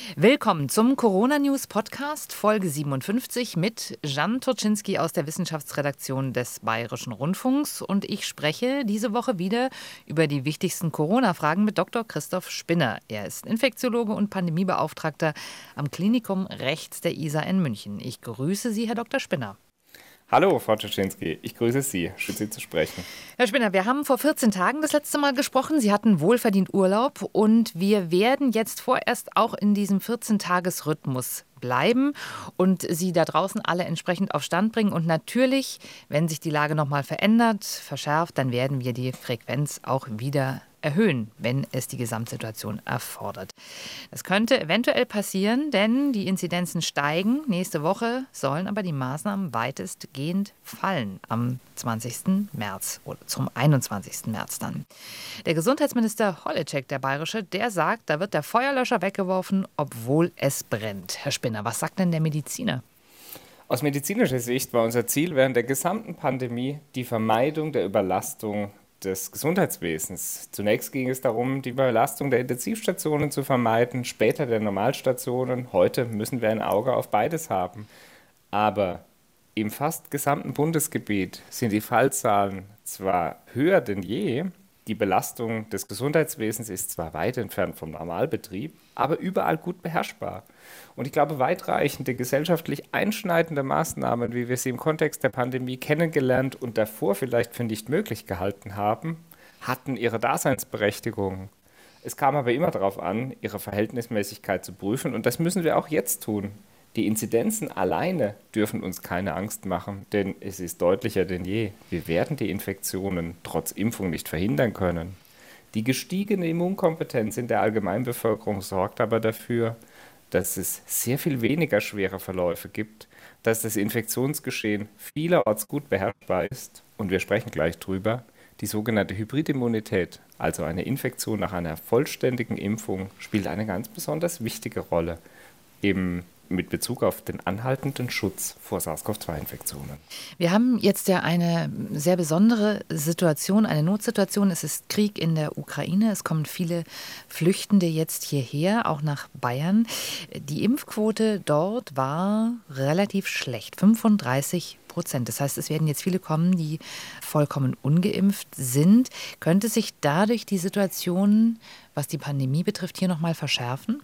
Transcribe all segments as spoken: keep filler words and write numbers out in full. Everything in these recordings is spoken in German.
Willkommen zum Corona-News-Podcast, Folge siebenundfünfzig mit Jan Turczynski aus der Wissenschaftsredaktion des Bayerischen Rundfunks. Und ich spreche diese Woche wieder über die wichtigsten Corona-Fragen mit Doktor Christoph Spinner. Er ist Infektiologe und Pandemiebeauftragter am Klinikum rechts der Isar in München. Ich grüße Sie, Herr Doktor Spinner. Hallo, Frau Turczynski, ich grüße Sie. Schön, Sie zu sprechen. Herr Spinner, wir haben vor vierzehn Tagen das letzte Mal gesprochen. Sie hatten wohlverdient Urlaub und wir werden jetzt vorerst auch in diesem vierzehn-Tages-Rhythmus bleiben und Sie da draußen alle entsprechend auf Stand bringen. Und natürlich, wenn sich die Lage nochmal verändert, verschärft, dann werden wir die Frequenz auch wieder erhöhen, wenn es die Gesamtsituation erfordert. Das könnte eventuell passieren, denn die Inzidenzen steigen. Nächste Woche sollen aber die Maßnahmen weitestgehend fallen am zwanzigsten März oder zum einundzwanzigsten März dann. Der Gesundheitsminister Holleczek, der Bayerische, der sagt, da wird der Feuerlöscher weggeworfen, obwohl es brennt. Herr Spinner, was sagt denn der Mediziner? Aus medizinischer Sicht war unser Ziel während der gesamten Pandemie die Vermeidung der Überlastung des Gesundheitswesens. Zunächst ging es darum, die Überlastung der Intensivstationen zu vermeiden, später der Normalstationen. Heute müssen wir ein Auge auf beides haben. Aber im fast gesamten Bundesgebiet sind die Fallzahlen zwar höher denn je, die Belastung des Gesundheitswesens ist zwar weit entfernt vom Normalbetrieb, aber überall gut beherrschbar. Und ich glaube, weitreichende, gesellschaftlich einschneidende Maßnahmen, wie wir sie im Kontext der Pandemie kennengelernt und davor vielleicht für nicht möglich gehalten haben, hatten ihre Daseinsberechtigung. Es kam aber immer darauf an, ihre Verhältnismäßigkeit zu prüfen und das müssen wir auch jetzt tun. Die Inzidenzen alleine dürfen uns keine Angst machen, denn es ist deutlicher denn je. Wir werden die Infektionen trotz Impfung nicht verhindern können. Die gestiegene Immunkompetenz in der Allgemeinbevölkerung sorgt aber dafür, dass es sehr viel weniger schwere Verläufe gibt, dass das Infektionsgeschehen vielerorts gut beherrschbar ist und wir sprechen gleich drüber. Die sogenannte Hybridimmunität, also eine Infektion nach einer vollständigen Impfung, spielt eine ganz besonders wichtige Rolle im mit Bezug auf den anhaltenden Schutz vor SARS-C o V zwei Infektionen. Wir haben jetzt ja eine sehr besondere Situation, eine Notsituation. Es ist Krieg in der Ukraine. Es kommen viele Flüchtende jetzt hierher, auch nach Bayern. Die Impfquote dort war relativ schlecht, fünfunddreißig Prozent. Das heißt, es werden jetzt viele kommen, die vollkommen ungeimpft sind. Könnte sich dadurch die Situation, was die Pandemie betrifft, hier nochmal verschärfen?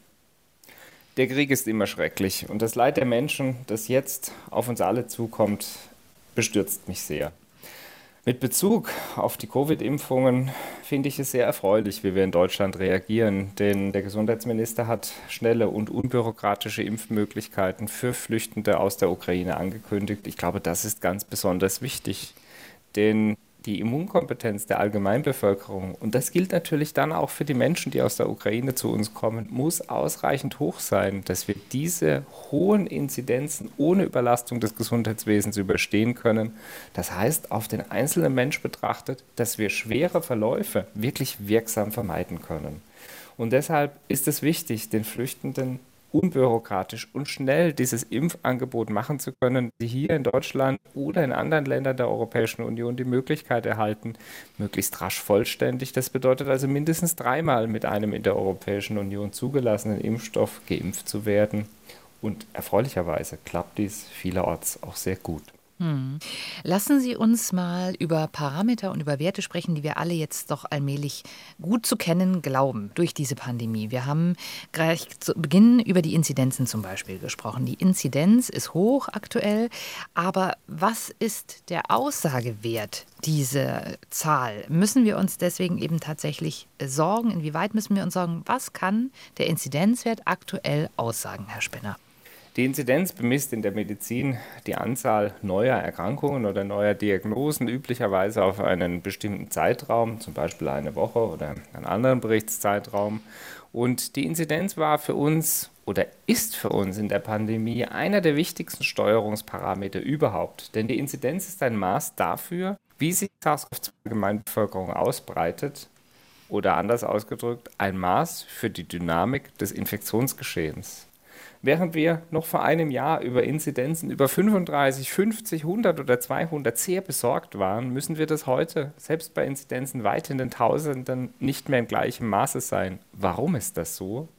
Der Krieg ist immer schrecklich und das Leid der Menschen, das jetzt auf uns alle zukommt, bestürzt mich sehr. Mit Bezug auf die Covid-Impfungen finde ich es sehr erfreulich, wie wir in Deutschland reagieren, denn der Gesundheitsminister hat schnelle und unbürokratische Impfmöglichkeiten für Flüchtende aus der Ukraine angekündigt. Ich glaube, das ist ganz besonders wichtig, denn die Immunkompetenz der Allgemeinbevölkerung, und das gilt natürlich dann auch für die Menschen, die aus der Ukraine zu uns kommen, muss ausreichend hoch sein, dass wir diese hohen Inzidenzen ohne Überlastung des Gesundheitswesens überstehen können. Das heißt, auf den einzelnen Mensch betrachtet, dass wir schwere Verläufe wirklich wirksam vermeiden können. Und deshalb ist es wichtig, den Flüchtenden unbürokratisch und schnell dieses Impfangebot machen zu können, die hier in Deutschland oder in anderen Ländern der Europäischen Union die Möglichkeit erhalten, möglichst rasch vollständig. Das bedeutet also mindestens dreimal mit einem in der Europäischen Union zugelassenen Impfstoff geimpft zu werden. Und erfreulicherweise klappt dies vielerorts auch sehr gut. Hm. Lassen Sie uns mal über Parameter und über Werte sprechen, die wir alle jetzt doch allmählich gut zu kennen glauben durch diese Pandemie. Wir haben gleich zu Beginn über die Inzidenzen zum Beispiel gesprochen. Die Inzidenz ist hoch aktuell, aber was ist der Aussagewert dieser Zahl? Müssen wir uns deswegen eben tatsächlich sorgen? Inwieweit müssen wir uns sorgen? Was kann der Inzidenzwert aktuell aussagen, Herr Spinner? Die Inzidenz bemisst in der Medizin die Anzahl neuer Erkrankungen oder neuer Diagnosen, üblicherweise auf einen bestimmten Zeitraum, zum Beispiel eine Woche oder einen anderen Berichtszeitraum. Und die Inzidenz war für uns oder ist für uns in der Pandemie einer der wichtigsten Steuerungsparameter überhaupt. Denn die Inzidenz ist ein Maß dafür, wie sich SARS-C o V zwei in der Allgemeinbevölkerung ausbreitet oder anders ausgedrückt, ein Maß für die Dynamik des Infektionsgeschehens. Während wir noch vor einem Jahr über Inzidenzen über fünfunddreißig, fünfzig, hundert oder zweihundert sehr besorgt waren, müssen wir das heute, selbst bei Inzidenzen weit in den Tausenden, nicht mehr in gleichem Maße sein. Warum ist das so?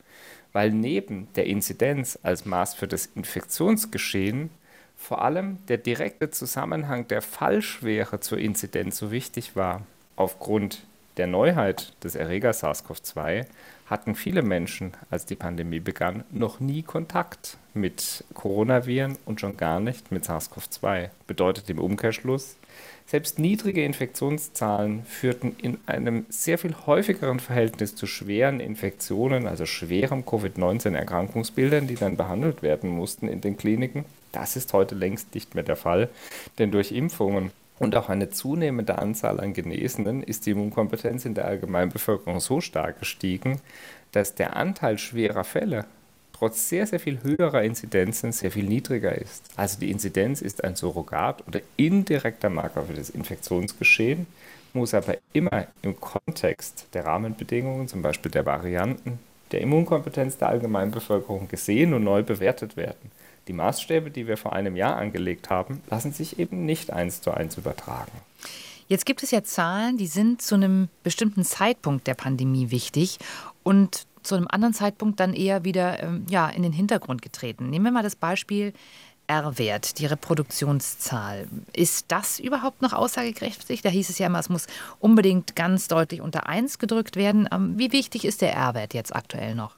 weil neben der Inzidenz als Maß für das Infektionsgeschehen vor allem der direkte Zusammenhang der Fallschwere zur Inzidenz so wichtig war. Aufgrund der Neuheit des Erregers SARS-C o V zwei hatten viele Menschen, als die Pandemie begann, noch nie Kontakt mit Coronaviren und schon gar nicht mit SARS-C o V zwei. Bedeutet im Umkehrschluss, selbst niedrige Infektionszahlen führten in einem sehr viel häufigeren Verhältnis zu schweren Infektionen, also schwerem Covid neunzehn Erkrankungsbildern, die dann behandelt werden mussten in den Kliniken. Das ist heute längst nicht mehr der Fall, denn durch Impfungen und auch eine zunehmende Anzahl an Genesenen ist die Immunkompetenz in der Allgemeinbevölkerung so stark gestiegen, dass der Anteil schwerer Fälle trotz sehr, sehr viel höherer Inzidenzen sehr viel niedriger ist. Also die Inzidenz ist ein Surrogat oder indirekter Marker für das Infektionsgeschehen, muss aber immer im Kontext der Rahmenbedingungen, zum Beispiel der Varianten, der Immunkompetenz der Allgemeinbevölkerung gesehen und neu bewertet werden. Die Maßstäbe, die wir vor einem Jahr angelegt haben, lassen sich eben nicht eins zu eins übertragen. Jetzt gibt es ja Zahlen, die sind zu einem bestimmten Zeitpunkt der Pandemie wichtig und zu einem anderen Zeitpunkt dann eher wieder ähm, ja, in den Hintergrund getreten. Nehmen wir mal das Beispiel R-Wert, die Reproduktionszahl. Ist das überhaupt noch aussagekräftig? Da hieß es ja immer, es muss unbedingt ganz deutlich unter eins gedrückt werden. Ähm, wie wichtig ist der R-Wert jetzt aktuell noch?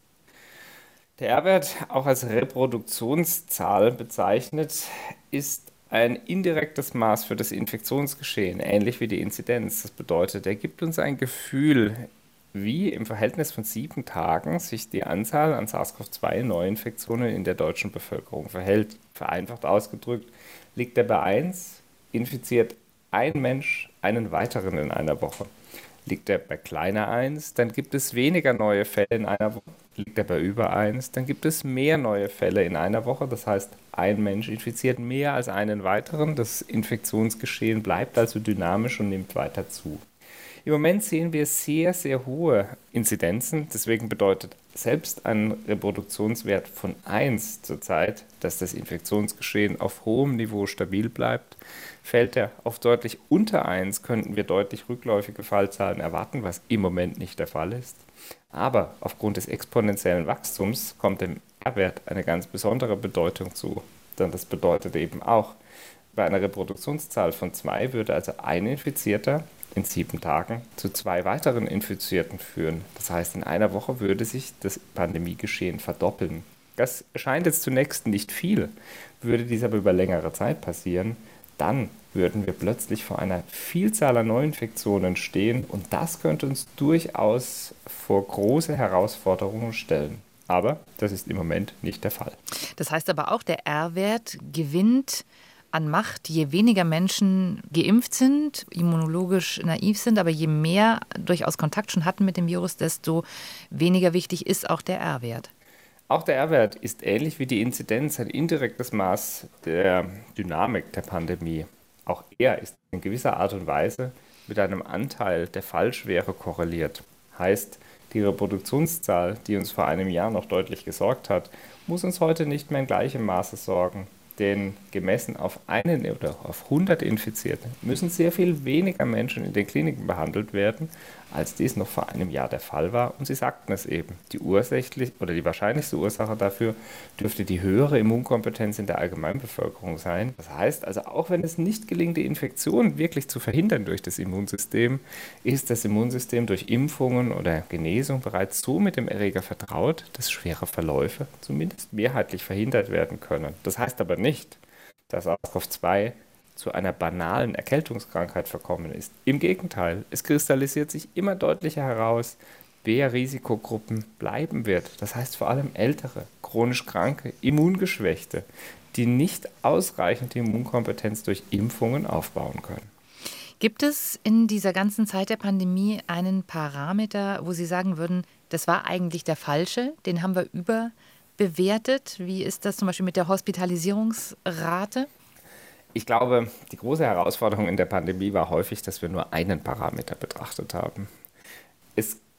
Der R-Wert, auch als Reproduktionszahl bezeichnet, ist ein indirektes Maß für das Infektionsgeschehen, ähnlich wie die Inzidenz. Das bedeutet, er gibt uns ein Gefühl, wie im Verhältnis von sieben Tagen sich die Anzahl an SARS-C o V zwei Neuinfektionen in der deutschen Bevölkerung verhält. Vereinfacht ausgedrückt, liegt er bei eins, infiziert ein Mensch einen weiteren in einer Woche. Liegt er bei kleiner eins, dann gibt es weniger neue Fälle in einer Woche. Liegt er bei über eins, dann gibt es mehr neue Fälle in einer Woche. Das heißt, ein Mensch infiziert mehr als einen weiteren. Das Infektionsgeschehen bleibt also dynamisch und nimmt weiter zu. Im Moment sehen wir sehr, sehr hohe Inzidenzen. Deswegen bedeutet selbst ein Reproduktionswert von eins zurzeit, dass das Infektionsgeschehen auf hohem Niveau stabil bleibt. Fällt er auf deutlich unter eins, könnten wir deutlich rückläufige Fallzahlen erwarten, was im Moment nicht der Fall ist. Aber aufgrund des exponentiellen Wachstums kommt dem R-Wert eine ganz besondere Bedeutung zu. Denn das bedeutet eben auch, bei einer Reproduktionszahl von zwei würde also ein Infizierter in sieben Tagen zu zwei weiteren Infizierten führen. Das heißt, in einer Woche würde sich das Pandemiegeschehen verdoppeln. Das erscheint jetzt zunächst nicht viel, würde dies aber über längere Zeit passieren, dann würden wir plötzlich vor einer Vielzahl an Neuinfektionen stehen und das könnte uns durchaus vor große Herausforderungen stellen. Aber das ist im Moment nicht der Fall. Das heißt aber auch, der R-Wert gewinnt an Macht, je weniger Menschen geimpft sind, immunologisch naiv sind, aber je mehr durchaus Kontakt schon hatten mit dem Virus, desto weniger wichtig ist auch der R-Wert. Auch der R-Wert ist ähnlich wie die Inzidenz ein indirektes Maß der Dynamik der Pandemie. Auch er ist in gewisser Art und Weise mit einem Anteil der Fallschwere korreliert. Heißt, die Reproduktionszahl, die uns vor einem Jahr noch deutlich gesorgt hat, muss uns heute nicht mehr in gleichem Maße sorgen. Denn gemessen auf einen oder auf hundert Infizierte müssen sehr viel weniger Menschen in den Kliniken behandelt werden, als dies noch vor einem Jahr der Fall war. Und Sie sagten es eben, die ursächlich oder die wahrscheinlichste Ursache dafür dürfte die höhere Immunkompetenz in der Allgemeinbevölkerung sein. Das heißt also, auch wenn es nicht gelingt, die Infektion wirklich zu verhindern durch das Immunsystem, ist das Immunsystem durch Impfungen oder Genesung bereits so mit dem Erreger vertraut, dass schwere Verläufe zumindest mehrheitlich verhindert werden können. Das heißt aber nicht, dass SARS-C o V zwei zu einer banalen Erkältungskrankheit verkommen ist. Im Gegenteil, es kristallisiert sich immer deutlicher heraus, wer Risikogruppen bleiben wird. Das heißt vor allem Ältere, chronisch Kranke, Immungeschwächte, die nicht ausreichend die Immunkompetenz durch Impfungen aufbauen können. Gibt es in dieser ganzen Zeit der Pandemie einen Parameter, wo Sie sagen würden, das war eigentlich der falsche, den haben wir überbewertet? Wie ist das zum Beispiel mit der Hospitalisierungsrate? Ich glaube, die große Herausforderung in der Pandemie war häufig, dass wir nur einen Parameter betrachtet haben. Es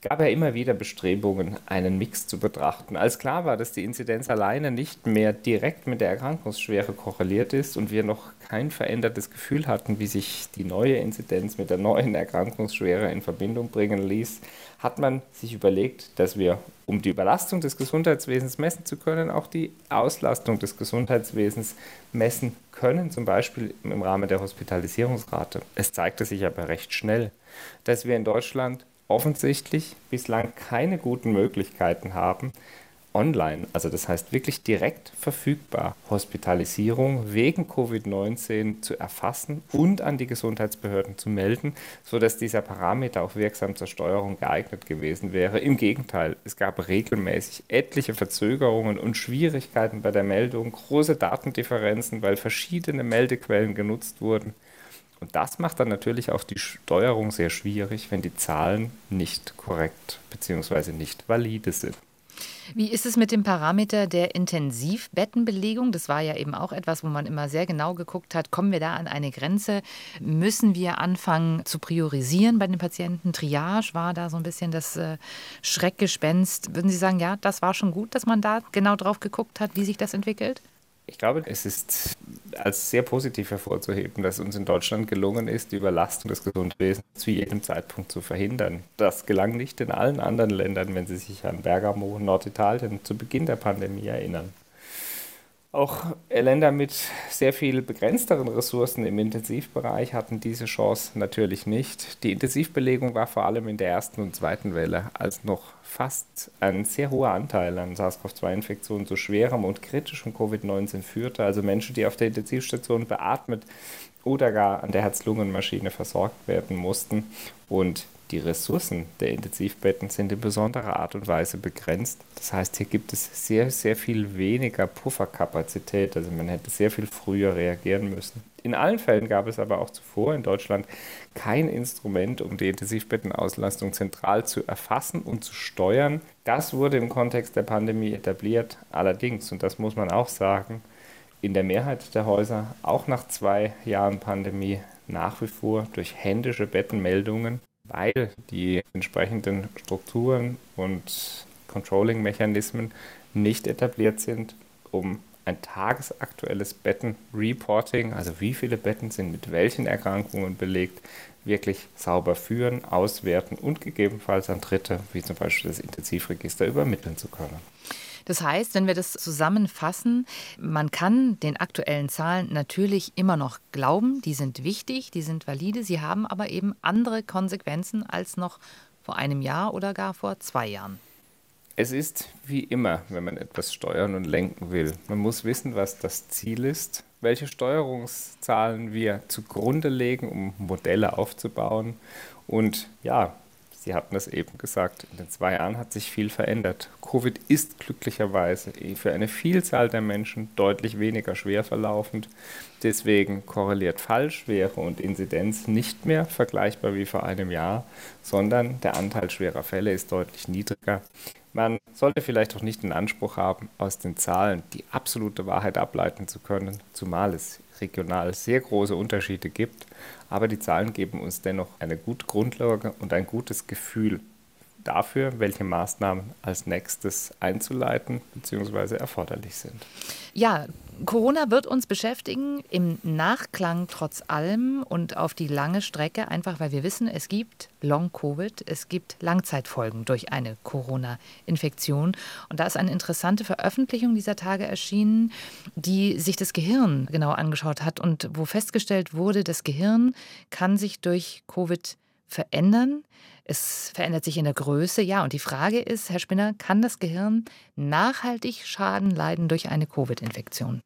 gab ja immer wieder Bestrebungen, einen Mix zu betrachten. Als klar war, dass die Inzidenz alleine nicht mehr direkt mit der Erkrankungsschwere korreliert ist und wir noch kein verändertes Gefühl hatten, wie sich die neue Inzidenz mit der neuen Erkrankungsschwere in Verbindung bringen ließ, hat man sich überlegt, dass wir, um die Überlastung des Gesundheitswesens messen zu können, auch die Auslastung des Gesundheitswesens messen können, zum Beispiel im Rahmen der Hospitalisierungsrate. Es zeigte sich aber recht schnell, dass wir in Deutschland offensichtlich bislang keine guten Möglichkeiten haben, online, also das heißt wirklich direkt verfügbar, Hospitalisierung wegen Covid neunzehn zu erfassen und an die Gesundheitsbehörden zu melden, sodass dieser Parameter auch wirksam zur Steuerung geeignet gewesen wäre. Im Gegenteil, es gab regelmäßig etliche Verzögerungen und Schwierigkeiten bei der Meldung, große Datendifferenzen, weil verschiedene Meldequellen genutzt wurden. Und das macht dann natürlich auch die Steuerung sehr schwierig, wenn die Zahlen nicht korrekt bzw. nicht valide sind. Wie ist es mit dem Parameter der Intensivbettenbelegung? Das war ja eben auch etwas, wo man immer sehr genau geguckt hat, kommen wir da an eine Grenze? Müssen wir anfangen zu priorisieren bei den Patienten? Triage war da so ein bisschen das äh, Schreckgespenst. Würden Sie sagen, ja, das war schon gut, dass man da genau drauf geguckt hat, wie sich das entwickelt? Ich glaube, es ist als sehr positiv hervorzuheben, dass uns in Deutschland gelungen ist, die Überlastung des Gesundheitswesens zu jedem Zeitpunkt zu verhindern. Das gelang nicht in allen anderen Ländern, wenn Sie sich an Bergamo, Norditalien zu Beginn der Pandemie erinnern. Auch Länder mit sehr viel begrenzteren Ressourcen im Intensivbereich hatten diese Chance natürlich nicht. Die Intensivbelegung war vor allem in der ersten und zweiten Welle, als noch fast ein sehr hoher Anteil an SARS-CoV zwei Infektionen zu schwerem und kritischem Covid neunzehn führte, also Menschen, die auf der Intensivstation beatmet oder gar an der Herz-Lungen-Maschine versorgt werden mussten. Und die Ressourcen der Intensivbetten sind in besonderer Art und Weise begrenzt. Das heißt, hier gibt es sehr, sehr viel weniger Pufferkapazität. Also man hätte sehr viel früher reagieren müssen. In allen Fällen gab es aber auch zuvor in Deutschland kein Instrument, um die Intensivbettenauslastung zentral zu erfassen und zu steuern. Das wurde im Kontext der Pandemie etabliert. Allerdings, und das muss man auch sagen, in der Mehrheit der Häuser, auch nach zwei Jahren Pandemie, nach wie vor durch händische Bettenmeldungen, weil die entsprechenden Strukturen und Controlling-Mechanismen nicht etabliert sind, um ein tagesaktuelles Bettenreporting, also wie viele Betten sind mit welchen Erkrankungen belegt, wirklich sauber führen, auswerten und gegebenenfalls an Dritte, wie zum Beispiel das Intensivregister, übermitteln zu können. Das heißt, wenn wir das zusammenfassen, man kann den aktuellen Zahlen natürlich immer noch glauben, die sind wichtig, die sind valide, sie haben aber eben andere Konsequenzen als noch vor einem Jahr oder gar vor zwei Jahren. Es ist wie immer, wenn man etwas steuern und lenken will. Man muss wissen, was das Ziel ist, welche Steuerungszahlen wir zugrunde legen, um Modelle aufzubauen. Und ja, Sie hatten es eben gesagt, in den zwei Jahren hat sich viel verändert. Covid ist glücklicherweise für eine Vielzahl der Menschen deutlich weniger schwer verlaufend. Deswegen korreliert Fallschwere und Inzidenz nicht mehr vergleichbar wie vor einem Jahr, sondern der Anteil schwerer Fälle ist deutlich niedriger. Man sollte vielleicht auch nicht den Anspruch haben, aus den Zahlen die absolute Wahrheit ableiten zu können, zumal es regional sehr große Unterschiede gibt. Aber die Zahlen geben uns dennoch eine gute Grundlage und ein gutes Gefühl dafür, welche Maßnahmen als nächstes einzuleiten bzw. erforderlich sind. Ja, Corona wird uns beschäftigen im Nachklang trotz allem und auf die lange Strecke, einfach weil wir wissen, es gibt Long-Covid, es gibt Langzeitfolgen durch eine Corona-Infektion. Und da ist eine interessante Veröffentlichung dieser Tage erschienen, die sich das Gehirn genau angeschaut hat und wo festgestellt wurde, das Gehirn kann sich durch Covid verändern. Es verändert sich in der Größe, ja. Und die Frage ist, Herr Spinner, kann das Gehirn nachhaltig Schaden leiden durch eine Covid-Infektion?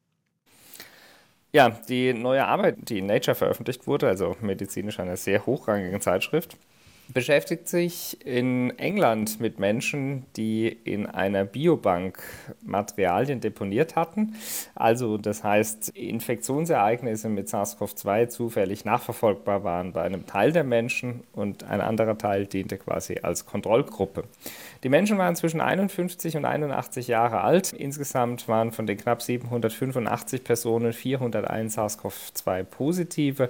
Ja, die neue Arbeit, die in Nature veröffentlicht wurde, also medizinisch einer sehr hochrangigen Zeitschrift, beschäftigt sich in England mit Menschen, die in einer Biobank Materialien deponiert hatten. Also das heißt, Infektionsereignisse mit SARS-CoV zwei zufällig nachverfolgbar waren bei einem Teil der Menschen und ein anderer Teil diente quasi als Kontrollgruppe. Die Menschen waren zwischen einundfünfzig und einundachtzig Jahre alt. Insgesamt waren von den knapp siebenhundertfünfundachtzig Personen vierhunderteins SARS-CoV zwei Positive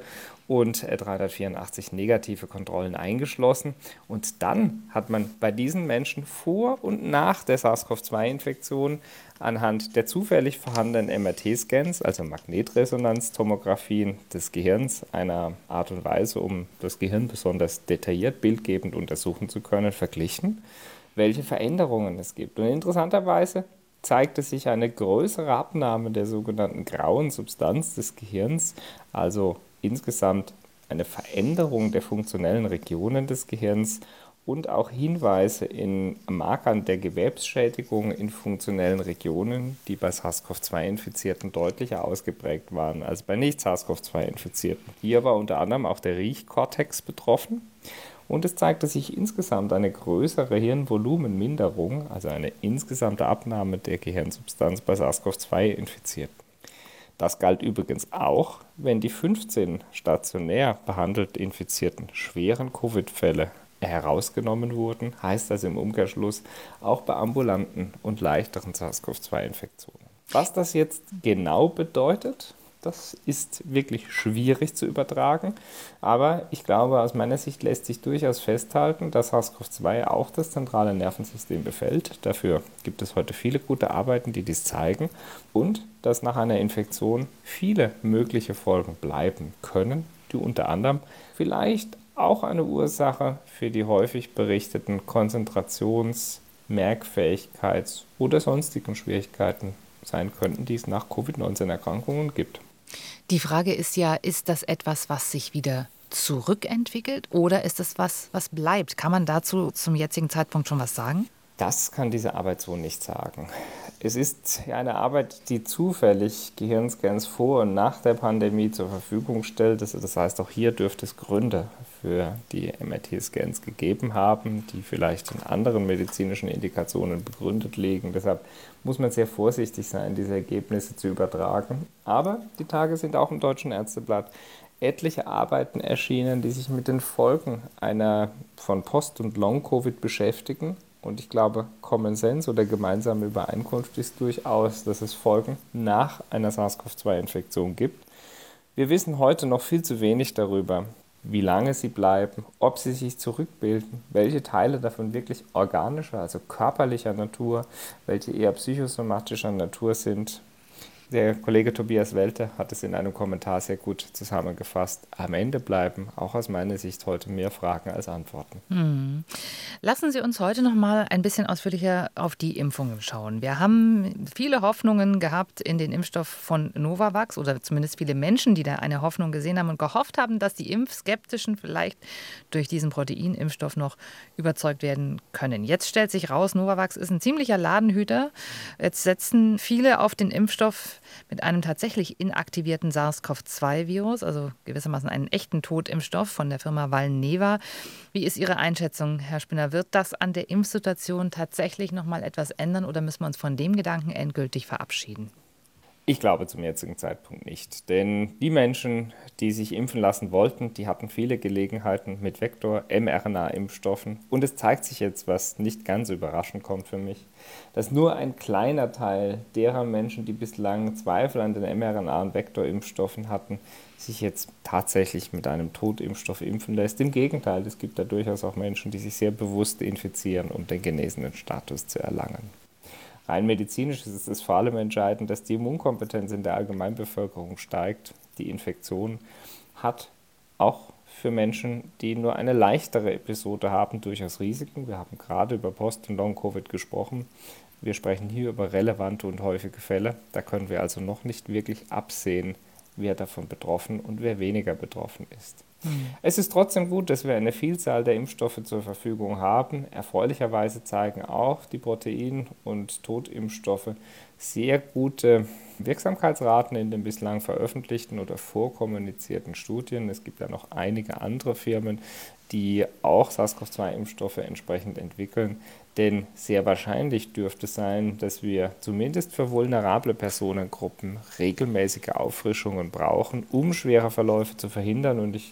und dreihundertvierundachtzig negative Kontrollen eingeschlossen. Und dann hat man bei diesen Menschen vor und nach der SARS-CoV zwei Infektion anhand der zufällig vorhandenen M R T-Scans, also Magnetresonanztomographien des Gehirns, einer Art und Weise, um das Gehirn besonders detailliert, bildgebend untersuchen zu können, verglichen, welche Veränderungen es gibt. Und interessanterweise zeigte sich eine größere Abnahme der sogenannten grauen Substanz des Gehirns, also insgesamt eine Veränderung der funktionellen Regionen des Gehirns und auch Hinweise in Markern der Gewebsschädigung in funktionellen Regionen, die bei SARS-CoV zwei Infizierten deutlicher ausgeprägt waren als bei Nicht-SARS-CoV zwei Infizierten. Hier war unter anderem auch der Riechkortex betroffen. Und es zeigte sich insgesamt eine größere Hirnvolumenminderung, also eine insgesamte Abnahme der Gehirnsubstanz bei SARS-CoV zwei Infizierten. Das galt übrigens auch, wenn die fünfzehn stationär behandelt infizierten schweren Covid-Fälle herausgenommen wurden, heißt also im Umkehrschluss auch bei ambulanten und leichteren SARS-CoV zwei Infektionen. Was das jetzt genau bedeutet, das ist wirklich schwierig zu übertragen, aber ich glaube, aus meiner Sicht lässt sich durchaus festhalten, dass SARS-CoV zwei auch das zentrale Nervensystem befällt. Dafür gibt es heute viele gute Arbeiten, die dies zeigen, und dass nach einer Infektion viele mögliche Folgen bleiben können, die unter anderem vielleicht auch eine Ursache für die häufig berichteten Konzentrations-, Merkfähigkeits- oder sonstigen Schwierigkeiten sein könnten, die es nach Covid neunzehn Erkrankungen gibt. Die Frage ist ja, ist das etwas, was sich wieder zurückentwickelt, oder ist es was, was bleibt? Kann man dazu zum jetzigen Zeitpunkt schon was sagen? Das kann diese Arbeit so nicht sagen. Es ist eine Arbeit, die zufällig Gehirnscans vor und nach der Pandemie zur Verfügung stellt. Das heißt, auch hier dürfte es Gründe für die M R T-Scans gegeben haben, die vielleicht in anderen medizinischen Indikationen begründet liegen. Deshalb muss man sehr vorsichtig sein, diese Ergebnisse zu übertragen. Aber die Tage sind auch im Deutschen Ärzteblatt etliche Arbeiten erschienen, die sich mit den Folgen einer von Post- und Long-Covid beschäftigen. Und ich glaube, Common Sense oder gemeinsame Übereinkunft ist durchaus, dass es Folgen nach einer SARS-CoV zwei Infektion gibt. Wir wissen heute noch viel zu wenig darüber, wie lange sie bleiben, ob sie sich zurückbilden, welche Teile davon wirklich organischer, also körperlicher Natur, welche eher psychosomatischer Natur sind. Der Kollege Tobias Welte hat es in einem Kommentar sehr gut zusammengefasst. Am Ende bleiben auch aus meiner Sicht heute mehr Fragen als Antworten. Hm. Lassen Sie uns heute noch mal ein bisschen ausführlicher auf die Impfungen schauen. Wir haben viele Hoffnungen gehabt in den Impfstoff von Novavax, oder zumindest viele Menschen, die da eine Hoffnung gesehen haben und gehofft haben, dass die Impfskeptischen vielleicht durch diesen Proteinimpfstoff noch überzeugt werden können. Jetzt stellt sich raus, Novavax ist ein ziemlicher Ladenhüter. Jetzt setzen viele auf den Impfstoff mit einem tatsächlich inaktivierten SARS-CoV zwei Virus, also gewissermaßen einen echten Totimpfstoff von der Firma Valneva. Wie ist Ihre Einschätzung, Herr Spinner? Wird das an der Impfsituation tatsächlich noch mal etwas ändern, oder müssen wir uns von dem Gedanken endgültig verabschieden? Ich glaube zum jetzigen Zeitpunkt nicht, denn die Menschen, die sich impfen lassen wollten, die hatten viele Gelegenheiten mit Vektor-M R N A-Impfstoffen. Und es zeigt sich jetzt, was nicht ganz überraschend kommt für mich, dass nur ein kleiner Teil derer Menschen, die bislang Zweifel an den M R N A- und Vektorimpfstoffen hatten, sich jetzt tatsächlich mit einem Totimpfstoff impfen lässt. Im Gegenteil, es gibt da durchaus auch Menschen, die sich sehr bewusst infizieren, um den genesenen Status zu erlangen. Rein medizinisch ist es vor allem entscheidend, dass die Immunkompetenz in der Allgemeinbevölkerung steigt. Die Infektion hat auch für Menschen, die nur eine leichtere Episode haben, durchaus Risiken. Wir haben gerade über Post- und Long-Covid gesprochen. Wir sprechen hier über relevante und häufige Fälle. Da können wir also noch nicht wirklich absehen, wer davon betroffen und wer weniger betroffen ist. Mhm. Es ist trotzdem gut, dass wir eine Vielzahl der Impfstoffe zur Verfügung haben. Erfreulicherweise zeigen auch die Protein- und Totimpfstoffe sehr gute Wirksamkeitsraten in den bislang veröffentlichten oder vorkommunizierten Studien. Es gibt ja noch einige andere Firmen, die auch SARS-CoV zwei Impfstoffe entsprechend entwickeln. Denn sehr wahrscheinlich dürfte es sein, dass wir zumindest für vulnerable Personengruppen regelmäßige Auffrischungen brauchen, um schwere Verläufe zu verhindern. Und ich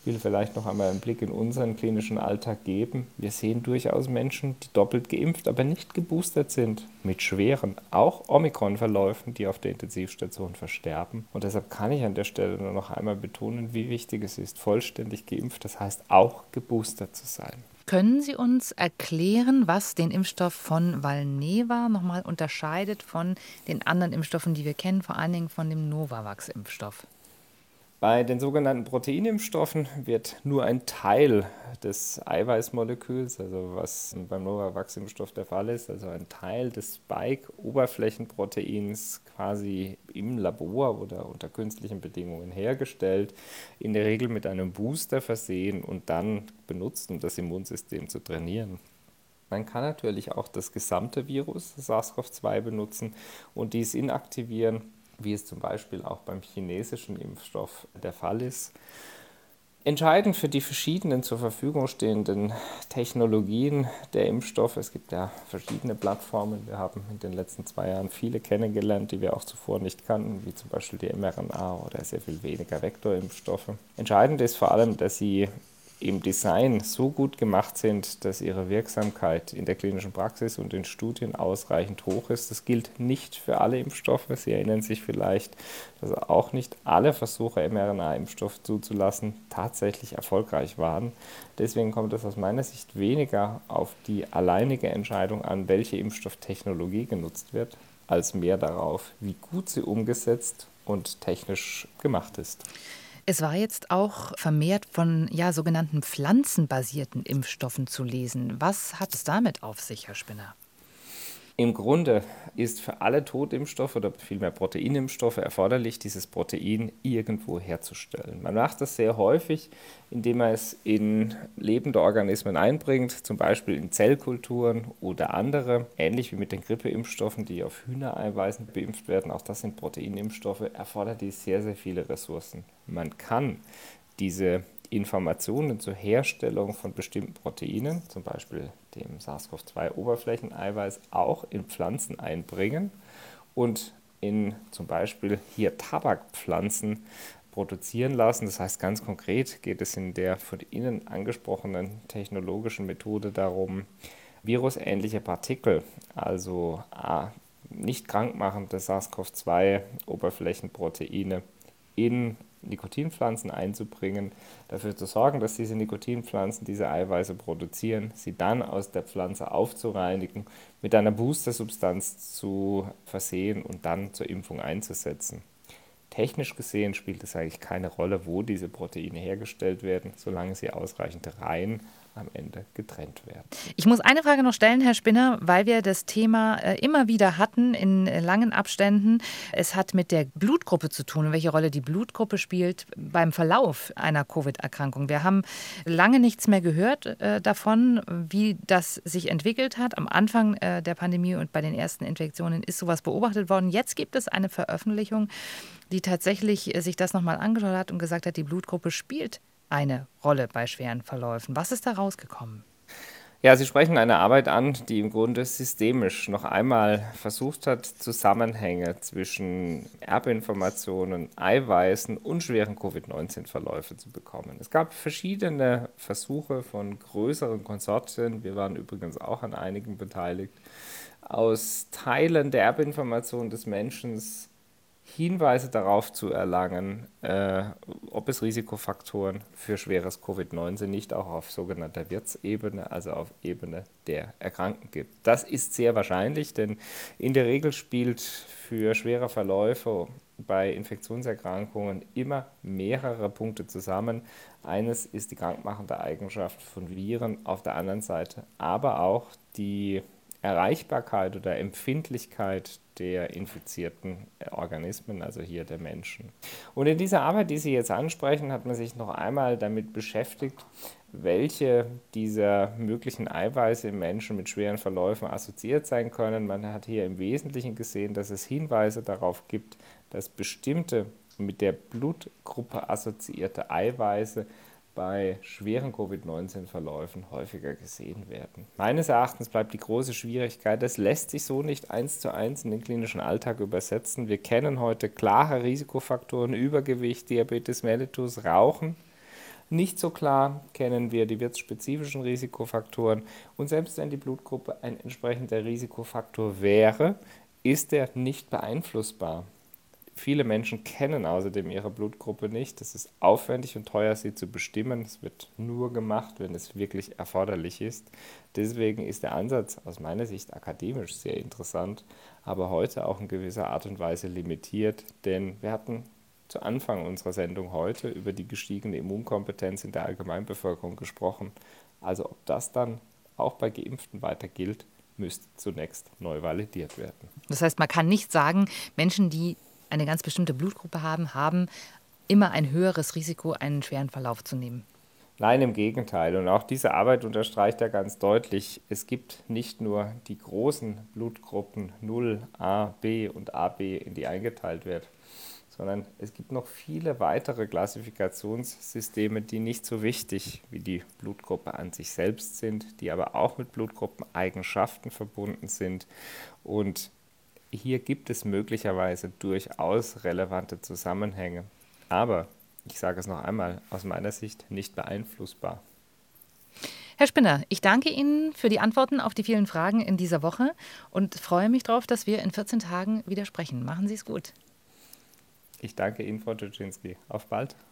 Ich will vielleicht noch einmal einen Blick in unseren klinischen Alltag geben. Wir sehen durchaus Menschen, die doppelt geimpft, aber nicht geboostert sind, mit schweren, auch Omikron-Verläufen, die auf der Intensivstation versterben. Und deshalb kann ich an der Stelle nur noch einmal betonen, wie wichtig es ist, vollständig geimpft, das heißt auch geboostert zu sein. Können Sie uns erklären, was den Impfstoff von Valneva nochmal unterscheidet von den anderen Impfstoffen, die wir kennen, vor allen Dingen von dem Novavax-Impfstoff? Bei den sogenannten Proteinimpfstoffen wird nur ein Teil des Eiweißmoleküls, also was beim Novavax-Impfstoff der Fall ist, also ein Teil des Spike-Oberflächenproteins quasi im Labor oder unter künstlichen Bedingungen hergestellt, in der Regel mit einem Booster versehen und dann benutzt, um das Immunsystem zu trainieren. Man kann natürlich auch das gesamte Virus SARS-C o V zwei benutzen und dies inaktivieren, wie es zum Beispiel auch beim chinesischen Impfstoff der Fall ist. Entscheidend für die verschiedenen zur Verfügung stehenden Technologien der Impfstoffe, es gibt ja verschiedene Plattformen, wir haben in den letzten zwei Jahren viele kennengelernt, die wir auch zuvor nicht kannten, wie zum Beispiel die mRNA oder sehr viel weniger Vektorimpfstoffe. Entscheidend ist vor allem, dass sie im Design so gut gemacht sind, dass ihre Wirksamkeit in der klinischen Praxis und in Studien ausreichend hoch ist. Das gilt nicht für alle Impfstoffe. Sie erinnern sich vielleicht, dass auch nicht alle Versuche, mRNA-Impfstoff zuzulassen, tatsächlich erfolgreich waren. Deswegen kommt es aus meiner Sicht weniger auf die alleinige Entscheidung an, welche Impfstofftechnologie genutzt wird, als mehr darauf, wie gut sie umgesetzt und technisch gemacht ist. Es war jetzt auch vermehrt von ja, sogenannten pflanzenbasierten Impfstoffen zu lesen. Was hat es damit auf sich, Herr Spinner? Im Grunde ist für alle Totimpfstoffe oder vielmehr Proteinimpfstoffe erforderlich, dieses Protein irgendwo herzustellen. Man macht das sehr häufig, indem man es in lebende Organismen einbringt, zum Beispiel in Zellkulturen oder andere, ähnlich wie mit den Grippeimpfstoffen, die auf Hühnereiweißen beimpft werden. Auch das sind Proteinimpfstoffe, erfordert dies sehr, sehr viele Ressourcen. Man kann diese Informationen zur Herstellung von bestimmten Proteinen, zum Beispiel dem SARS-C o V zwei Oberflächeneiweiß, auch in Pflanzen einbringen und in zum Beispiel hier Tabakpflanzen produzieren lassen. Das heißt, ganz konkret geht es in der von Ihnen angesprochenen technologischen Methode darum, virusähnliche Partikel, also A, nicht krankmachende SARS-C o V zwei Oberflächenproteine in Nikotinpflanzen einzubringen, dafür zu sorgen, dass diese Nikotinpflanzen diese Eiweiße produzieren, sie dann aus der Pflanze aufzureinigen, mit einer Boostersubstanz zu versehen und dann zur Impfung einzusetzen. Technisch gesehen spielt es eigentlich keine Rolle, wo diese Proteine hergestellt werden, solange sie ausreichend rein am Ende getrennt werden. Ich muss eine Frage noch stellen, Herr Spinner, weil wir das Thema äh, immer wieder hatten in äh, langen Abständen. Es hat mit der Blutgruppe zu tun, welche Rolle die Blutgruppe spielt beim Verlauf einer Covid-Erkrankung. Wir haben lange nichts mehr gehört äh, davon, wie das sich entwickelt hat. Am Anfang äh, der Pandemie und bei den ersten Infektionen ist sowas beobachtet worden. Jetzt gibt es eine Veröffentlichung, die tatsächlich äh, sich das nochmal angeschaut hat und gesagt hat, die Blutgruppe spielt eine Rolle bei schweren Verläufen. Was ist da rausgekommen? Ja, Sie sprechen eine Arbeit an, die im Grunde systemisch noch einmal versucht hat, Zusammenhänge zwischen Erbinformationen, Eiweißen und schweren Covid neunzehn Verläufen zu bekommen. Es gab verschiedene Versuche von größeren Konsortien, wir waren übrigens auch an einigen beteiligt, aus Teilen der Erbinformation des Menschen Hinweise darauf zu erlangen, äh, ob es Risikofaktoren für schweres Covid neunzehn nicht auch auf sogenannter Wirtsebene, also auf Ebene der Erkrankten gibt. Das ist sehr wahrscheinlich, denn in der Regel spielt für schwere Verläufe bei Infektionserkrankungen immer mehrere Punkte zusammen. Eines ist die krankmachende Eigenschaft von Viren, auf der anderen Seite aber auch die Erreichbarkeit oder Empfindlichkeit der infizierten Organismen, also hier der Menschen. Und in dieser Arbeit, die Sie jetzt ansprechen, hat man sich noch einmal damit beschäftigt, welche dieser möglichen Eiweiße im Menschen mit schweren Verläufen assoziiert sein können. Man hat hier im Wesentlichen gesehen, dass es Hinweise darauf gibt, dass bestimmte mit der Blutgruppe assoziierte Eiweiße bei schweren Covid neunzehn Verläufen häufiger gesehen werden. Meines Erachtens bleibt die große Schwierigkeit, das lässt sich so nicht eins zu eins in den klinischen Alltag übersetzen. Wir kennen heute klare Risikofaktoren, Übergewicht, Diabetes mellitus, Rauchen. Nicht so klar kennen wir die wirtsspezifischen Risikofaktoren und selbst wenn die Blutgruppe ein entsprechender Risikofaktor wäre, ist er nicht beeinflussbar. Viele Menschen kennen außerdem ihre Blutgruppe nicht. Es ist aufwendig und teuer, sie zu bestimmen. Es wird nur gemacht, wenn es wirklich erforderlich ist. Deswegen ist der Ansatz aus meiner Sicht akademisch sehr interessant, aber heute auch in gewisser Art und Weise limitiert, denn wir hatten zu Anfang unserer Sendung heute über die gestiegene Immunkompetenz in der Allgemeinbevölkerung gesprochen. Also ob das dann auch bei Geimpften weiter gilt, müsste zunächst neu validiert werden. Das heißt, man kann nicht sagen, Menschen, die eine ganz bestimmte Blutgruppe haben, haben immer ein höheres Risiko, einen schweren Verlauf zu nehmen. Nein, im Gegenteil. Und auch diese Arbeit unterstreicht ja ganz deutlich, es gibt nicht nur die großen Blutgruppen null, A, B und A B, in die eingeteilt wird, sondern es gibt noch viele weitere Klassifikationssysteme, die nicht so wichtig wie die Blutgruppe an sich selbst sind, die aber auch mit Blutgruppeneigenschaften verbunden sind. Und hier gibt es möglicherweise durchaus relevante Zusammenhänge, aber, ich sage es noch einmal, aus meiner Sicht nicht beeinflussbar. Herr Spinner, ich danke Ihnen für die Antworten auf die vielen Fragen in dieser Woche und freue mich darauf, dass wir in vierzehn Tagen wieder sprechen. Machen Sie es gut. Ich danke Ihnen, Frau Dzerzhinsky. Auf bald.